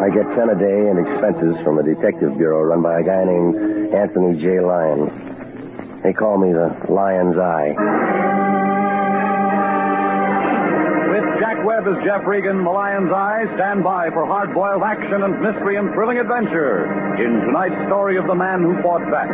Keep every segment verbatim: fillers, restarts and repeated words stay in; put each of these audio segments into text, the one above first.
I get ten a day and expenses from a detective bureau run by a guy named Anthony J. Lyon. They call me the Lion's Eye. With Jack Webb as Jeff Regan, the Lion's Eye, stand by for hard-boiled action and mystery and thrilling adventure in tonight's story of the man who fought back.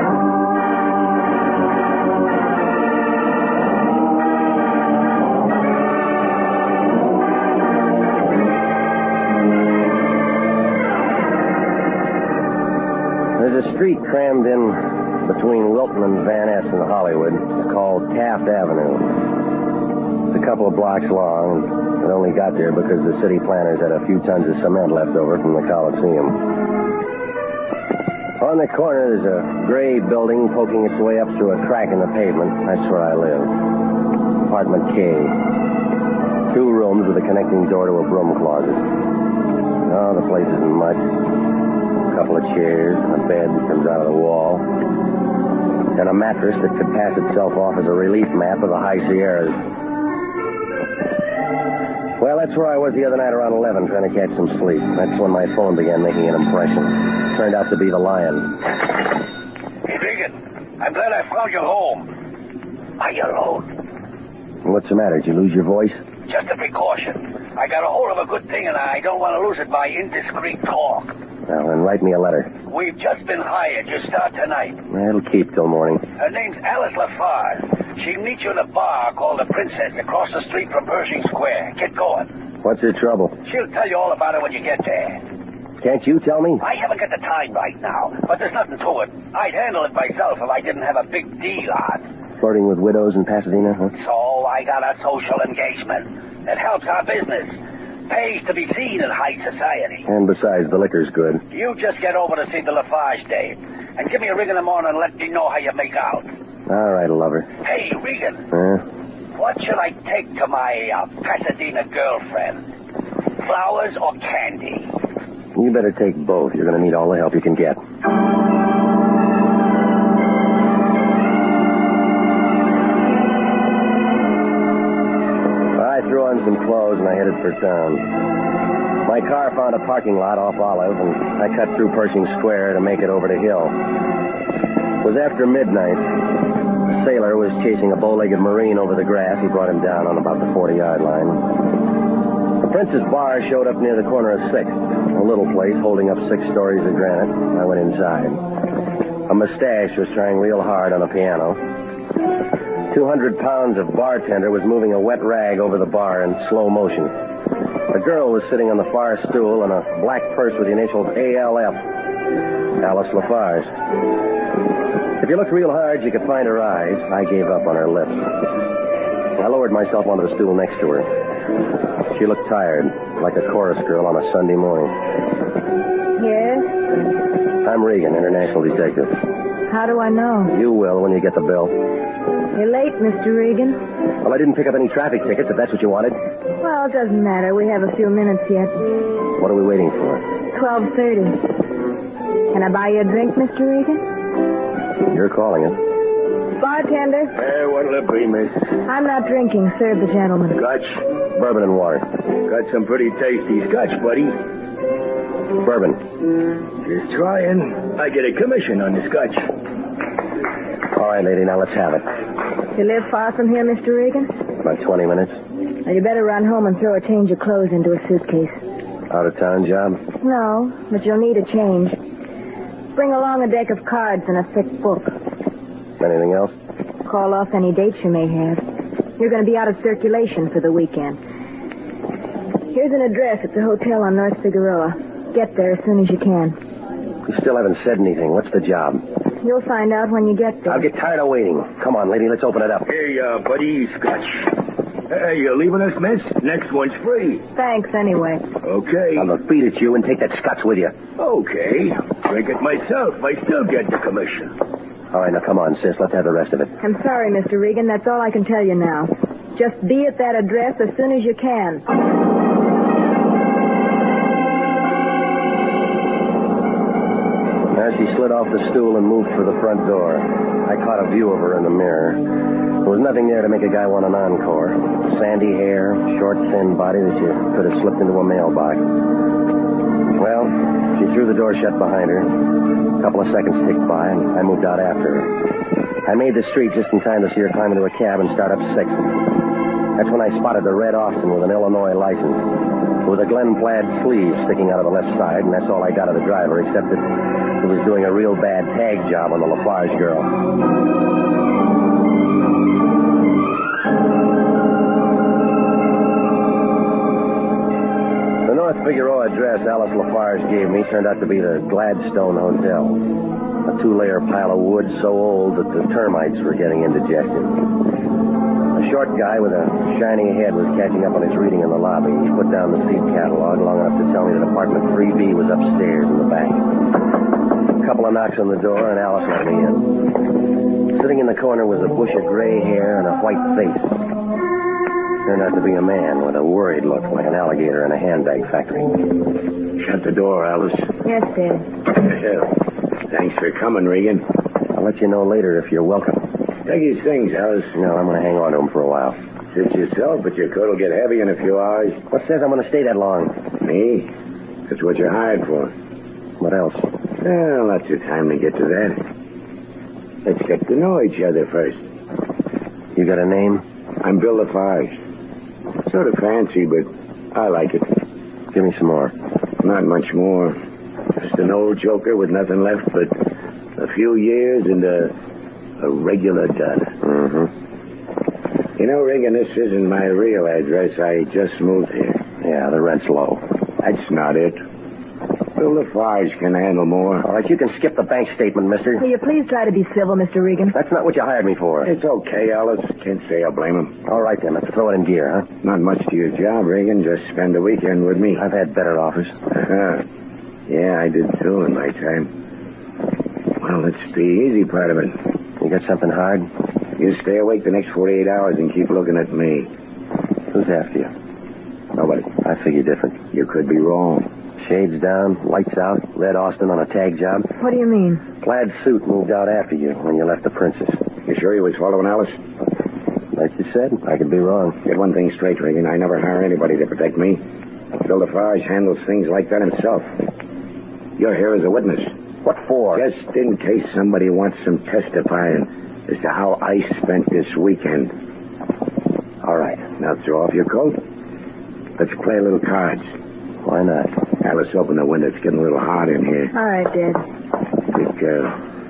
There's a street crammed in between Wilton and Van Ness in Hollywood called Taft Avenue. It's a couple of blocks long, and it only got there because the city planners had a few tons of cement left over from the Coliseum. On the corner, there's a gray building poking its way up through a crack in the pavement. That's where I live. Apartment K. Two rooms with a connecting door to a broom closet. Oh, the place isn't much. A couple of chairs, and a bed that comes out of the wall, and a mattress that could pass itself off as a relief map of the High Sierras. Well, that's where I was the other night around eleven, trying to catch some sleep. That's when my phone began making an impression. Turned out to be the Lion. Hey, Regan, I'm glad I found you home. Are you alone? What's the matter? Did you lose your voice? Just a precaution. I got a hold of a good thing, and I don't want to lose it by indiscreet talk. Well, then write me a letter. We've just been hired. You start tonight. It'll keep till morning. Her name's Alice Lafarge. She'll meet you in a bar called the Princess across the street from Pershing Square. Get going. What's her trouble? She'll tell you all about it when you get there. Can't you tell me? I haven't got the time right now, but there's nothing to it. I'd handle it myself if I didn't have a big deal on. Flirting with widows in Pasadena, huh? So I got a social engagement. It helps our business. Pays to be seen in high society. And besides, the liquor's good. You just get over to see the Lafarge date. And give me a ring in the morning and let me know how you make out. All right, lover. Hey, Regan. Huh? What should I take to my uh, Pasadena girlfriend? Flowers or candy? You better take both. You're going to need all the help you can get. I threw on some clothes and I headed for town. My car found a parking lot off Olive, and I cut through Pershing Square to make it over to Hill. It was after midnight. A sailor was chasing a bow-legged Marine over the grass. He brought him down on about the forty-yard line. The Princess Bar showed up near the corner of sixth, a little place holding up six stories of granite. I went inside. A mustache was trying real hard on a piano. Two hundred pounds of bartender was moving a wet rag over the bar in slow motion. A girl was sitting on the far stool in a black purse with the initials A L F. Alice Lafarge. If you looked real hard, you could find her eyes. I gave up on her lips. I lowered myself onto the stool next to her. She looked tired, like a chorus girl on a Sunday morning. Yes? I'm Regan, international detective. How do I know? You will when you get the bill. You're late, Mister Regan. Well, I didn't pick up any traffic tickets, if that's what you wanted. Well, it doesn't matter. We have a few minutes yet. What are we waiting for? twelve thirty. Can I buy you a drink, Mister Regan? You're calling it. Bartender? Hey, what'll it be, miss? I'm not drinking. Serve the gentleman. Scotch? Bourbon and water. Got some pretty tasty scotch, buddy. Bourbon. Just trying. I get a commission on the scotch. All right, lady, now let's have it. You live far from here, Mister Regan? About twenty minutes. Well, you better run home and throw a change of clothes into a suitcase. Out-of-town job? No, but you'll need a change. Bring along a deck of cards and a thick book. Anything else? Call off any dates you may have. You're going to be out of circulation for the weekend. Here's an address at the hotel on North Figueroa. Get there as soon as you can. You still haven't said anything. What's the job? You'll find out when you get there. I'll get tired of waiting. Come on, lady, let's open it up. Hey, uh, buddy, scotch. Hey, you leaving us, miss? Next one's free. Thanks, anyway. Okay. I'll beat at you and take that scotch with you. Okay. Drink it myself. I still get the commission. All right, now come on, sis. Let's have the rest of it. I'm sorry, Mister Regan. That's all I can tell you now. Just be at that address as soon as you can. As she slid off the stool and moved for the front door, I caught a view of her in the mirror. There was nothing there to make a guy want an encore. Sandy hair, short, thin body that you could have slipped into a mailbox. Well, Well, she threw the door shut behind her. A couple of seconds ticked by, and I moved out after her. I made the street just in time to see her climb into a cab and start up sixth. That's when I spotted the red Austin with an Illinois license. With a Glen plaid sleeve sticking out of the left side, and that's all I got of the driver, except that he was doing a real bad tag job on the Lafarge girl. The North Figueroa address Alice Lafarge gave me turned out to be the Gladstone Hotel. A two-layer pile of wood so old that the termites were getting indigested. A short guy with a shiny head was catching up on his reading in the lobby. He put down the seat catalog long enough to tell me that apartment three B was upstairs in the back. A couple of knocks on the door, and Alice let me in. Sitting in the corner was a bush of gray hair and a white face. Turned out to be a man with a worried look, like an alligator in a handbag factory. Shut the door, Alice. Yes, Dad. Yeah. Thanks for coming, Regan. I'll let you know later if you're welcome. Take his things, Alice. No, I'm going to hang on to him for a while. Suit yourself, but your coat will get heavy in a few hours. What says I'm going to stay that long? Me? That's what you're hired for. What else? Well, lots of time to get to that. Let's get to know each other first. You got a name? I'm Bill Lafarge. Sort of fancy, but I like it. Give me some more. Not much more. Just an old joker with nothing left but a few years and a... a regular dud. Mm-hmm. You know, Regan, this isn't my real address. I just moved here. Yeah, the rent's low. That's not it. Bill Lafarge can handle more. All right, you can skip the bank statement, mister. Will you please try to be civil, Mister Regan? That's not what you hired me for. It's okay, Alice. Can't say I blame him. All right, then. Let's throw it in gear, huh? Not much to your job, Regan. Just spend the weekend with me. I've had better offers. Uh-huh. Yeah, I did too in my time. Well, that's the easy part of it. You got something hard? You stay awake the next forty-eight hours and keep looking at me. Who's after you? Nobody. I figure different. You could be wrong. Shades down, lights out, red Austin on a tag job. What do you mean? Plaid suit moved out after you when you left the Princess. You sure he was following Alice? Like you said, I could be wrong. Get one thing straight, Regan. I never hire anybody to protect me. Bill Lafarge handles things like that himself. You're here as a witness. What for? Just in case somebody wants some testifying as to how I spent this weekend. All right. Now throw off your coat. Let's play a little cards. Why not? Alice, open the window. It's getting a little hot in here. All right, Dad. Big girl.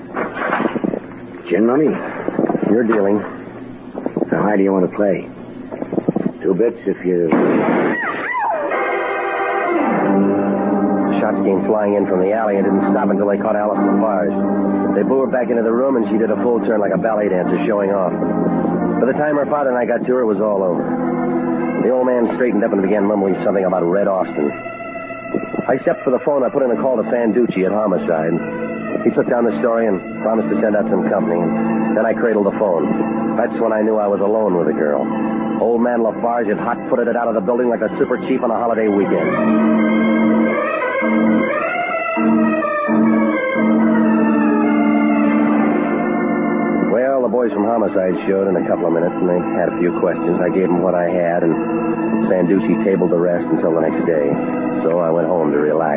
Gin money? You're dealing. How high do you want to play? Two bits if you... Shots came flying in from the alley and didn't stop until they caught Alice Lafarge. They blew her back into the room, and she did a full turn like a ballet dancer showing off. By the time her father and I got to her, it was all over. The old man straightened up and began mumbling something about Red Austin. I stepped for the phone. I put in a call to Sanducci at Homicide. He took down the story and promised to send out some company. And then I cradled the phone. That's when I knew I was alone with the girl. Old man Lafarge had hot-footed it out of the building like a super chief on a holiday weekend. Well, the boys from Homicide showed in a couple of minutes, and they had a few questions. I gave them what I had, and Sanducci tabled the rest until the next day. So I went home to relax.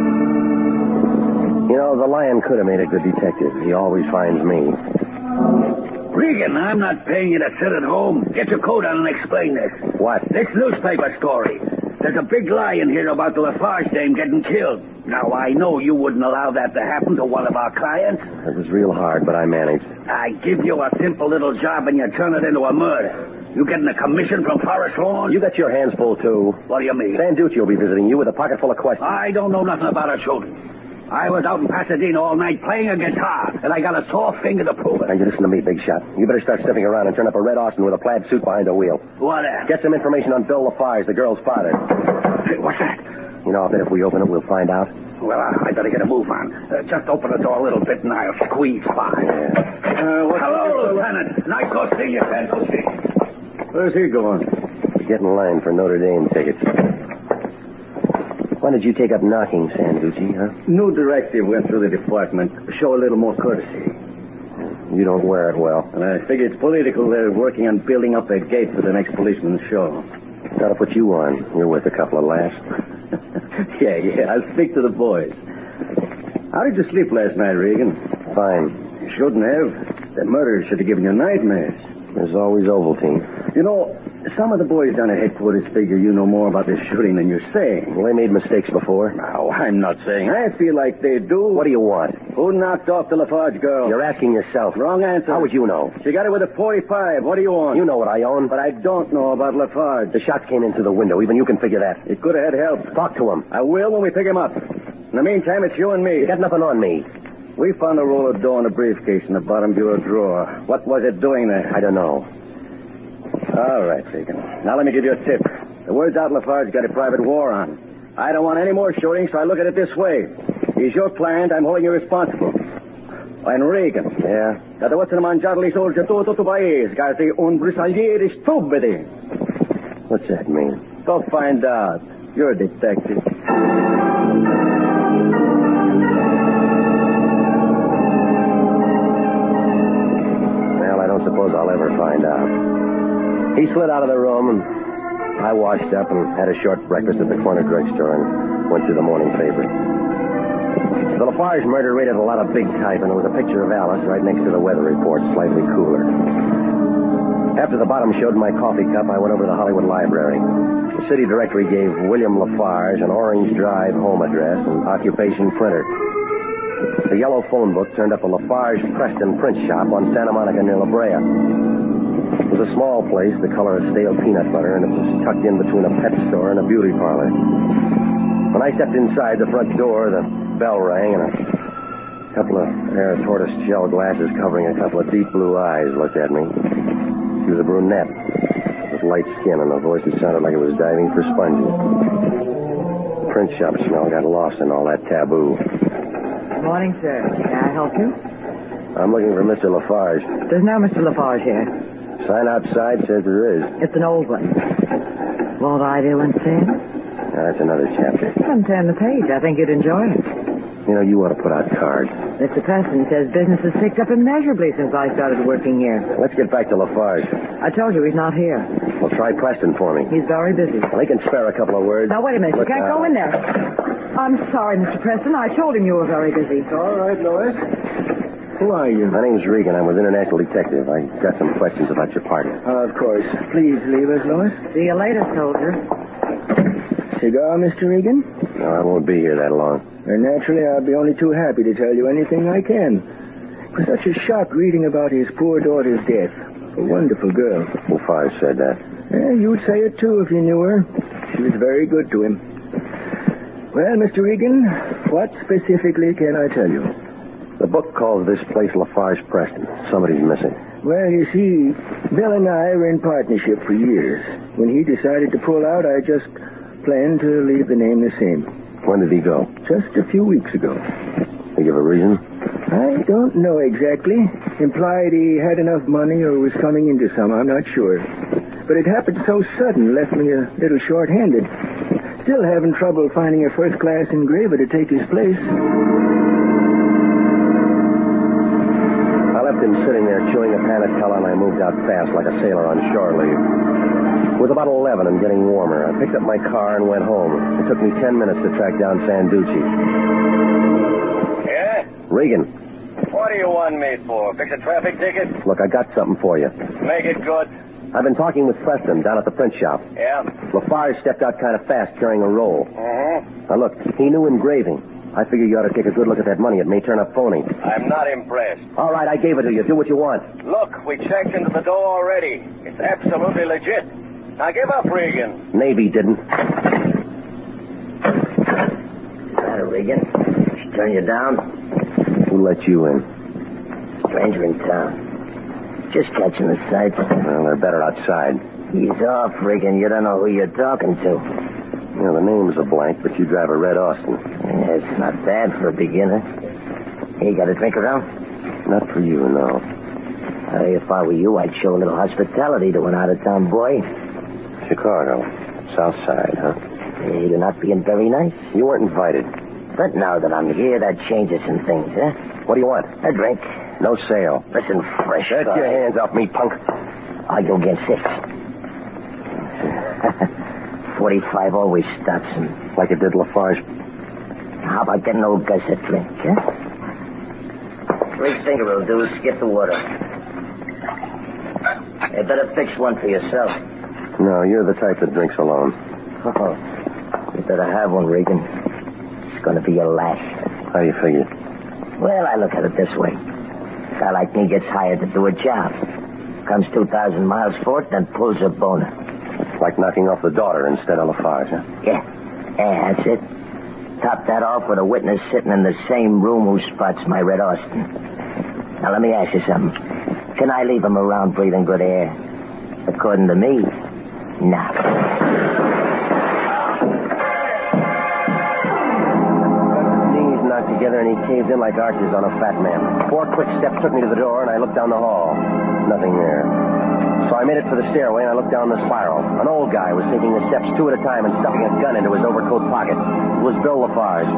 You know, the Lion could have made a good detective. He always finds me. Regan, I'm not paying you to sit at home. Get your coat on and explain this. What? This newspaper story. There's a big lie in here about the Lafarge dame getting killed. Now, I know you wouldn't allow that to happen to one of our clients. It was real hard, but I managed. I give you a simple little job and you turn it into a murder. You getting a commission from Forest Lawn? You got your hands full, too. What do you mean? Sanducci will be visiting you with a pocket full of questions. I don't know nothing about her children. I was out in Pasadena all night playing a guitar, and I got a sore finger to prove it. Now, you listen to me, Big Shot. You better start sniffing around and turn up a Red Austin with a plaid suit behind the wheel. What else? Get some information on Bill Lafarge, the girl's father. Hey, what's that? You know, I bet if we open it, we'll find out. Well, I, I better get a move on. Uh, just open the door a little bit, and I'll squeeze by. Yeah. Uh, Hello, Lieutenant. Nice to see you, Sanducci. Where's he going? Get in line for Notre Dame tickets. Why did you take up knocking, Sanducci, huh? New directive went through the department. Show a little more courtesy. You don't wear it well. And I figure it's political. They're working on building up that gate for the next policeman's show. Gotta put you on. You're worth a couple of laughs. yeah, yeah, I'll speak to the boys. How did you sleep last night, Regan? Fine. You shouldn't have. That murder should have given you nightmares. There's always Ovaltine. You know, some of the boys down at headquarters figure you know more about this shooting than you're saying. Well, they made mistakes before. No, I'm not saying. I feel like they do. What do you want? Who knocked off the Lafarge girl? You're asking yourself. Wrong answer. How would you know? She got it with a forty-five. What do you want? You know what I own. But I don't know about Lafarge. The shots came in through the window. Even you can figure that. It could have had help. Talk to him. I will when we pick him up. In the meantime, it's you and me. You got nothing on me. We found a roll of dough in a briefcase in the bottom bureau drawer. What was it doing there? I don't know. All right, Regan. Now let me give you a tip. The word's out Lafarge got a private war on. I don't want any more shooting, so I look at it this way. He's your client. I'm holding you responsible. And Regan. Yeah? Da devo essere mangiato i soldi tutto tutto paese, che sei un brisagliere stupidi. What's that mean? Go find out. You're a detective. Well, I don't suppose I'll ever find out. He slid out of the room, and I washed up and had a short breakfast at the corner drugstore and went through the morning paper. The Lafarge murder rated a lot of big type, and there was a picture of Alice right next to the weather report, slightly cooler. After the bottom showed my coffee cup, I went over to the Hollywood Library. The city directory gave William Lafarge an Orange Drive home address and occupation printer. The yellow phone book turned up a Lafarge Preston print shop on Santa Monica near La Brea. It was a small place, the color of stale peanut butter, and it was tucked in between a pet store and a beauty parlor. When I stepped inside the front door, the bell rang, and a couple of pair of tortoise shell glasses covering a couple of deep blue eyes looked at me. She was a brunette with light skin and a voice that sounded like it was diving for sponges. The print shop smell got lost in all that taboo. Good morning, sir. Can I help you? I'm looking for Mister Lafarge. There's no Mister Lafarge here. Sign outside says there is. It's an old one. Won't I do one, sir? Now, that's another chapter. Come turn the page. I think you'd enjoy it. You know, you ought to put out cards. Mister Preston says business has picked up immeasurably since I started working here. Let's get back to Lafarge. I told you he's not here. Well, try Preston for me. He's very busy. Well, he can spare a couple of words. Now, wait a minute. Look, you can't uh, go in there. I'm sorry, Mister Preston. I told him you were very busy. All right, Lois. Who are you? My name's Regan. I'm with International Detective. I got some questions about your partner. Uh, of course. Please leave us, Lois. See you later, soldier. Cigar, Mister Regan? No, I won't be here that long. And naturally, I'll be only too happy to tell you anything I can. It was such a shock reading about his poor daughter's death. A wonderful girl. Lafarge said that. Yeah, you'd say it, too, if you knew her. She was very good to him. Well, Mister Regan, what specifically can I tell you? The book calls this place Lafarge Preston. Somebody's missing. Well, you see, Bill and I were in partnership for years. When he decided to pull out, I just planned to leave the name the same. When did he go? Just a few weeks ago. They give a reason? I don't know exactly. Implied he had enough money or was coming into some, I'm not sure. But it happened so sudden, left me a little short-handed. Still having trouble finding a first-class engraver to take his place. I left him sitting there chewing a panatella, and I moved out fast like a sailor on shore leave. It was about eleven and getting warmer. I picked up my car and went home. It took me ten minutes to track down Sanducci. Yeah? Regan. What do you want me for? Fix a traffic ticket? Look, I got something for you. Make it good. I've been talking with Preston down at the print shop. Yeah? Lafarge stepped out kind of fast carrying a roll. Mm-hmm. Now, look, he knew engraving. I figure you ought to take a good look at that money. It may turn up phony. I'm not impressed. All right, I gave it to you. Do what you want. Look, we checked into the door already. It's absolutely legit. Now give up, Regan. Navy didn't. Matter, Regan? She turn you down? Who let you in? Stranger in town. Just catching the sights. Well, they're better outside. Ease off, Regan. You don't know who you're talking to. You know, the name's a blank, but you drive a red Austin. Yeah, it's not bad for a beginner. Hey, got a drink around? Not for you, no. Hey, if I were you, I'd show a little hospitality to an out-of-town boy. Chicago. South Side, huh? Hey, you're not being very nice. You weren't invited. But now that I'm here, that changes some things, huh? What do you want? A drink. No sale. Listen, fresh Get guy. your hands off me, punk. I'll go get six. forty-five always stops him. Like it did Lafarge. How about getting old Gus a drink, huh? Three finger will do. Skip the water. You better fix one for yourself. No, you're the type that drinks alone. Oh, you better have one, Regan. It's going to be your last. How do you figure? Well, I look at it this way. A guy like me gets hired to do a job. Comes two thousand miles for it, then pulls a boner. Like knocking off the daughter instead of Lafarge, huh? Yeah. Yeah, that's it. Top that off with a witness sitting in the same room who spots my Red Austin. Now, let me ask you something. Can I leave him around breathing good air? According to me, no. Knees knocked together and he caved in like arches on a fat man. Four quick steps took me to the door and I looked down the hall. Nothing there. So I made it for the stairway and I looked down the spiral. An old guy was taking the steps two at a time and stuffing a gun into his overcoat pocket. It was Bill Lafarge.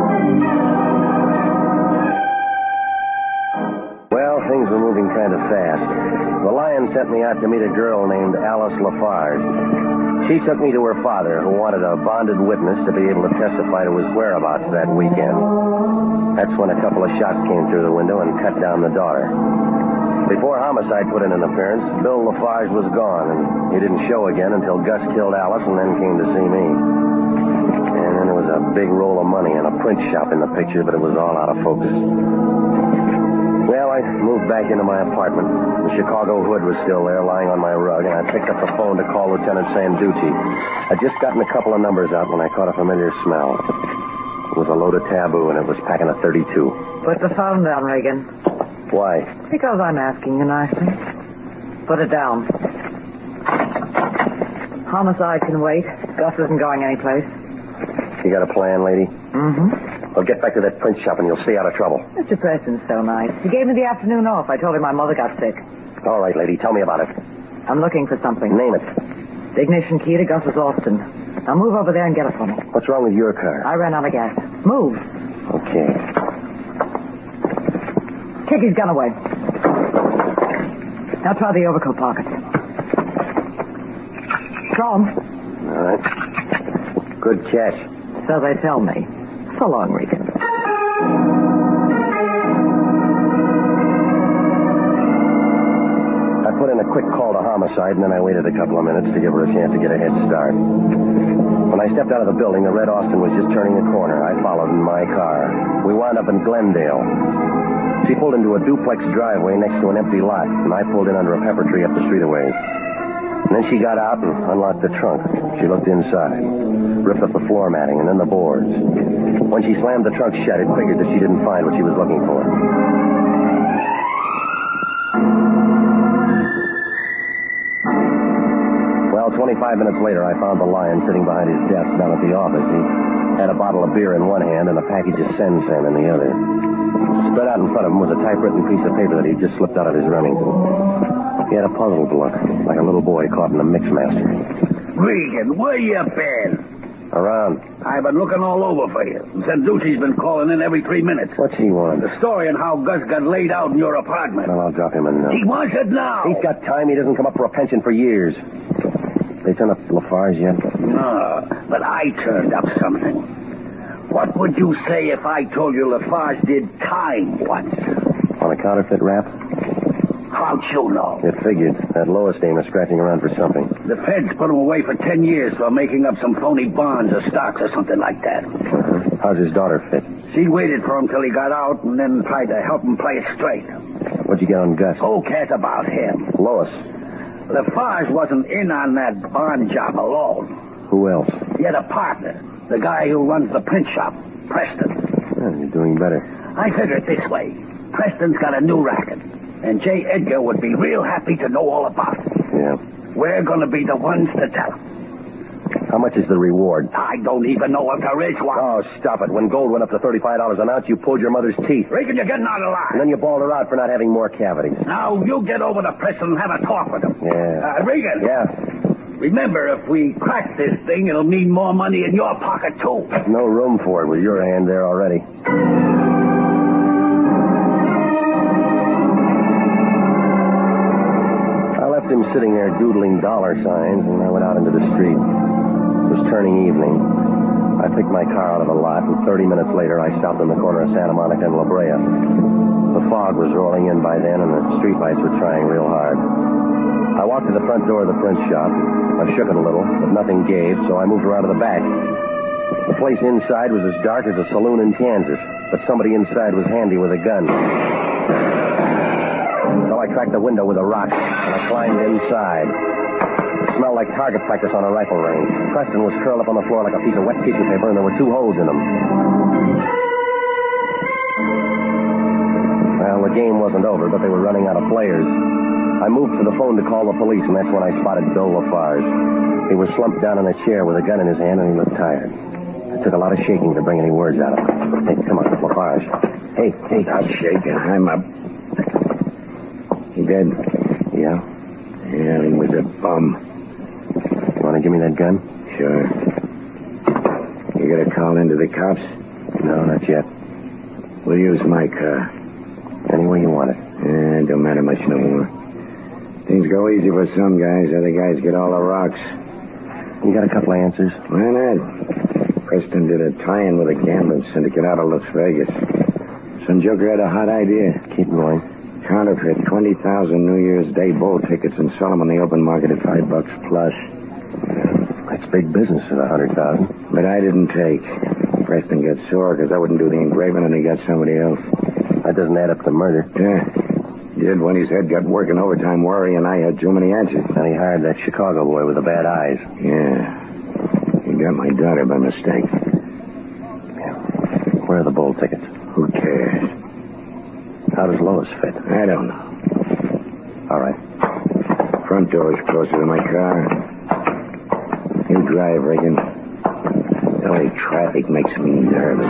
Well, things were moving kind of fast. The Lion sent me out to meet a girl named Alice Lafarge. She took me to her father, who wanted a bonded witness to be able to testify to his whereabouts that weekend. That's when a couple of shots came through the window and cut down the daughter. Before homicide put in an appearance, Bill Lafarge was gone, and he didn't show again until Gus killed Alice and then came to see me. And then there was a big roll of money and a print shop in the picture, but it was all out of focus. Well, I moved back into my apartment. The Chicago hood was still there, lying on my rug, and I picked up the phone to call Lieutenant Sanducci. I'd just gotten a couple of numbers out when I caught a familiar smell. It was a load of taboo, and it was packing a thirty-two. Put the phone down, Regan. Why? Because I'm asking you nicely. Put it down. Homicide can wait. Gus isn't going anyplace. You got a plan, lady? Mm-hmm. Well, get back to that print shop and you'll stay out of trouble. Mister Preston's so nice. He gave me the afternoon off. I told him my mother got sick. All right, lady. Tell me about it. I'm looking for something. Name it. The ignition key to Gus's Austin. Now move over there and get it for me. What's wrong with your car? I ran out of gas. Move. Okay. Kick his gun away. Now try the overcoat pockets. Throw 'em. All right. Good catch. So they tell me. So long, Regan. I put in a quick call to homicide, and then I waited a couple of minutes to give her a chance to get a head start. When I stepped out of the building, the Red Austin was just turning the corner. I followed in my car. We wound up in Glendale. She pulled into a duplex driveway next to an empty lot, and I pulled in under a pepper tree up the street a ways. And then she got out and unlocked the trunk. She looked inside, ripped up the floor matting and then the boards. When she slammed the trunk shut, it figured that she didn't find what she was looking for. Well, twenty-five minutes later, I found the Lion sitting behind his desk down at the office. He had a bottle of beer in one hand and a package of Sen-Sen in the other. Spread out in front of him was a typewritten piece of paper that he'd just slipped out of his Remington. He had a puzzled look, like a little boy caught in a mixmaster. Regan, where you been? Around. I've been looking all over for you. Sanducci's been calling in every three minutes. What's he want? The story on how Gus got laid out in your apartment. Well, I'll drop him a note. He wants it now. He's got time. He doesn't come up for a pension for years. They turned up Lafarge yet? No, but I turned up something. What would you say if I told you Lafarge did time once? On a counterfeit rap? How'd you know? It figured. That Lois dame was scratching around for something. The feds put him away for ten years for making up some phony bonds or stocks or something like that. Uh-huh. How's his daughter fit? She waited for him till he got out and then tried to help him play it straight. What'd you get on Gus? Who cares about him? Lois. Lafarge wasn't in on that bond job alone. Who else? He had a partner. The guy who runs the print shop, Preston. Oh, you're doing better. I figure it this way. Preston's got a new racket. And J. Edgar would be real happy to know all about it. Yeah. We're going to be the ones to tell him. How much is the reward? I don't even know if there is one. Oh, stop it. When gold went up to thirty-five dollars an ounce, you pulled your mother's teeth. Regan, you're getting out of line. And then you bawled her out for not having more cavities. Now, you get over to Preston and have a talk with him. Yeah. Uh, Regan. Yeah. Remember, if we crack this thing, it'll mean more money in your pocket, too. No room for it with your hand there already. I left him sitting there doodling dollar signs, and I went out into the street. was turning evening. I picked my car out of the lot, and thirty minutes later, I stopped in the corner of Santa Monica and La Brea. The fog was rolling in by then, and the streetlights were trying real hard. I walked to the front door of the print shop. I shook it a little, but nothing gave, so I moved around to the back. The place inside was as dark as a saloon in Kansas, but somebody inside was handy with a gun. So I cracked the window with a rock, and I climbed inside. It smelled like target practice on a rifle range. Preston was curled up on the floor like a piece of wet tissue paper, and there were two holes in him. Well, the game wasn't over, but they were running out of players. I moved to the phone to call the police, and that's when I spotted Bill Lafarge. He was slumped down in a chair with a gun in his hand, and he looked tired. It took a lot of shaking to bring any words out of him. Hey, come on, Lafarge. Hey, hey. Stop shaking. I'm up. He dead? Yeah? Yeah, he was a bum. You want to give me that gun? Sure. You got a call into the cops? No, not yet. We'll use my car. Any way you want it. Eh, don't matter much no more. Things go easy for some guys. Other guys get all the rocks. You got a couple of answers? Why not? Preston did a tie-in with a gambling syndicate out of Las Vegas. Some joker had a hot idea. Keep going. Counterfeit twenty thousand New Year's Day bowl tickets and sell them on the open market at five bucks plus. That's big business at a hundred thousand. But I didn't take. Preston got sore because I wouldn't do the engraving and he got somebody else. That doesn't add up to murder. Yeah. Did when his head got working overtime worry and I had too many answers. And he hired that Chicago boy with the bad eyes. Yeah. He got my daughter by mistake. Yeah. Where are the bowl tickets? Who cares? How does Lois fit? I don't know. All right. Front door is closer to my car. You drive, Regan. L A traffic makes me nervous.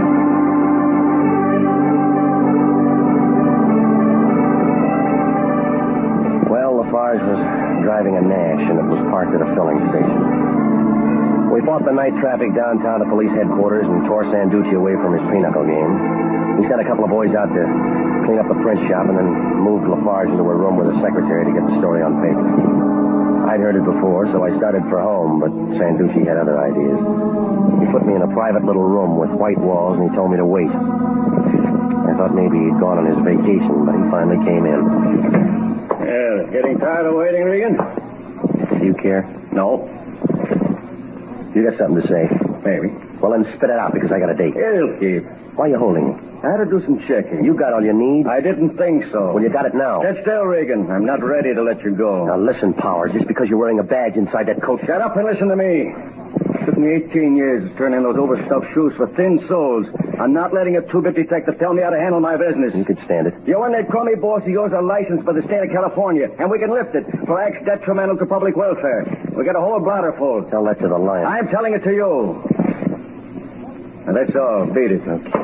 Well, Lafarge was driving a Nash, and it was parked at a filling station. We fought the night traffic downtown to police headquarters and tore Sanducci away from his pinochle game. He sent a couple of boys out to clean up the print shop and then moved Lafarge into a room with a secretary to get the story on paper. I'd heard it before, so I started for home, but Sanducci had other ideas. He put me in a private little room with white walls, and he told me to wait. I thought maybe he'd gone on his vacation, but he finally came in. Yeah, getting tired of waiting, Regan? Do you care? No. You got something to say? Maybe. Well, then spit it out, because I got a date. It'll keep. Why are you holding me? I had to do some checking. You got all you need? I didn't think so. Well, you got it now. Stand still, Regan. I'm not ready to let you go. Now, listen, Powers. Just because you're wearing a badge inside that coat... Shut up and listen to me. It took me eighteen years to turn in those overstuffed shoes for thin soles. I'm not letting a two-bit detective tell me how to handle my business. You could stand it. You and that crummy boss of yours are licensed by the state of California, and we can lift it for acts detrimental to public welfare. We got a whole bladder full. Tell that to the line. I'm telling it to you. And that's all. Beat it. Okay.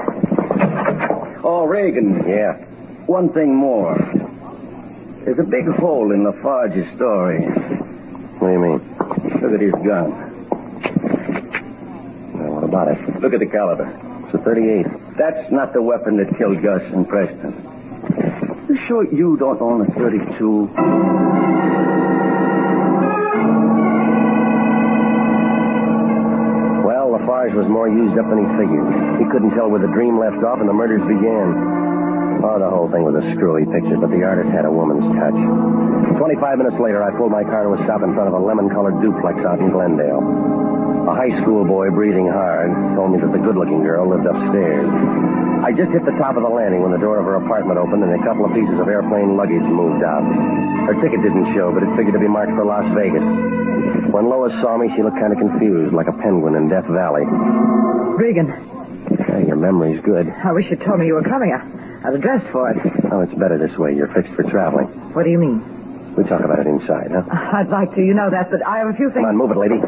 Oh, Reagan. Yeah? One thing more. There's a big hole in Lafarge's story. What do you mean? Look at his gun. Well, what about it? Look at the caliber. It's a thirty-eight. That's not the weapon that killed Gus and Preston. You sure you don't own a thirty-two? Well, Lafarge was more used up than he figured. He couldn't tell where the dream left off and the murders began. Oh, the whole thing was a screwy picture, but the artist had a woman's touch. Twenty-five minutes later, I pulled my car to a stop in front of a lemon-colored duplex out in Glendale. A high school boy, breathing hard, told me that the good-looking girl lived upstairs. I just hit the top of the landing when the door of her apartment opened and a couple of pieces of airplane luggage moved out. Her ticket didn't show, but it figured to be marked for Las Vegas. When Lois saw me, she looked kind of confused, like a penguin in Death Valley. Regan. Hey, your memory's good. I wish you'd told me you were coming. I, I was dressed for it. Oh, it's better this way. You're fixed for traveling. What do you mean? We talk about it inside, huh? I'd like to. You know that, but I have a few things... Come on, move it, lady.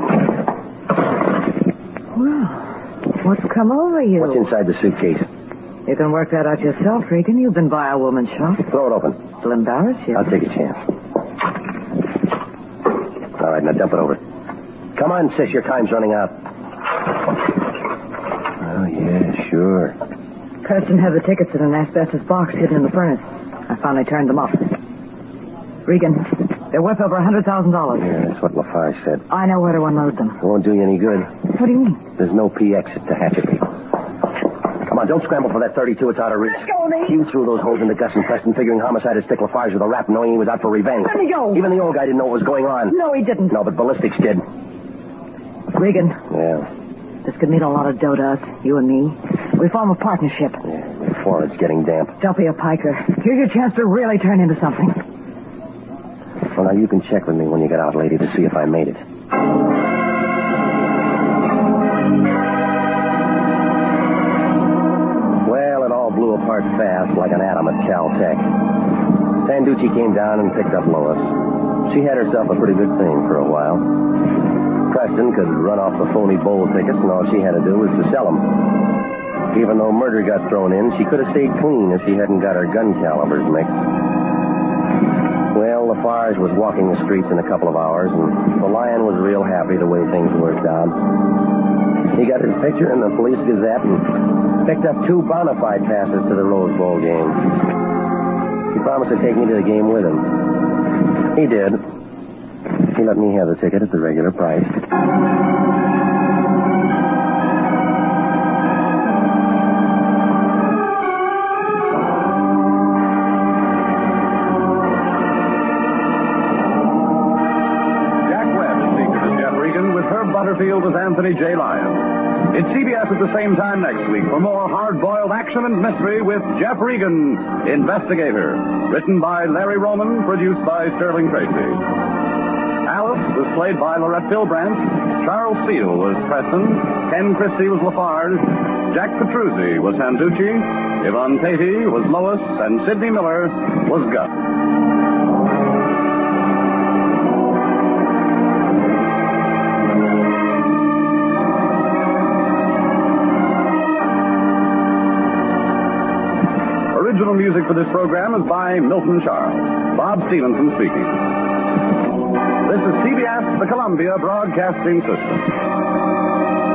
Well, what's come over you? What's inside the suitcase? You can work that out yourself, Regan. You've been by a woman's shop. Throw it open. It'll embarrass you. I'll take a chance. All right, now dump it over. Come on, sis. Your time's running out. Oh, yeah, sure. Preston had the tickets in an asbestos box hidden in the furnace. I finally turned them up. Regan, They're worth over a hundred thousand dollars. Yeah, that's what Lafarge said. I know where to unload them. It won't do you any good. What do you mean? There's no P exit to hatchet people. Come on, don't scramble for that thirty-two. It's out of reach. Let go of me. You threw those holes into Gus and Preston, figuring homicide would stick Lafarge with a rap, knowing he was out for revenge. Let me go. Even the old guy didn't know what was going on. No, he didn't. No, but ballistics did. Regan. Yeah. This could mean a lot of dough to us, you and me. We form a partnership. Yeah, before it's getting damp. Don't be a piker. Here's your chance to really turn into something. Well, now you can check with me when you get out, lady, to see if I made it. Well, it all blew apart fast like an atom at Caltech. Sanducci came down and picked up Lois. She had herself a pretty good thing for a while. Preston could run off the phony bowl tickets, and all she had to do was to sell them. Even though murder got thrown in, she could have stayed clean if she hadn't got her gun calibers mixed. Well, Lafarge was walking the streets in a couple of hours, and the Lion was real happy the way things worked out. He got his picture in the Police Gazette and picked up two bona fide passes to the Rose Bowl game. He promised to take me to the game with him. He did. He let me have the ticket at the regular price. Butterfield as Anthony J. Lyon. It's C B S at the same time next week for more hard-boiled action and mystery with Jeff Regan, Investigator. Written by Larry Roman, produced by Sterling Tracy. Alice was played by Lorette Philbrandt. Charles Seal was Preston. Ken Christie was Lafarge. Jack Petruzzi was Sanducci. Yvonne Patey was Lois. And Sidney Miller was Gus. Original music for this program is by Milton Charles. Bob Stevenson speaking. This is C B S, the Columbia Broadcasting System.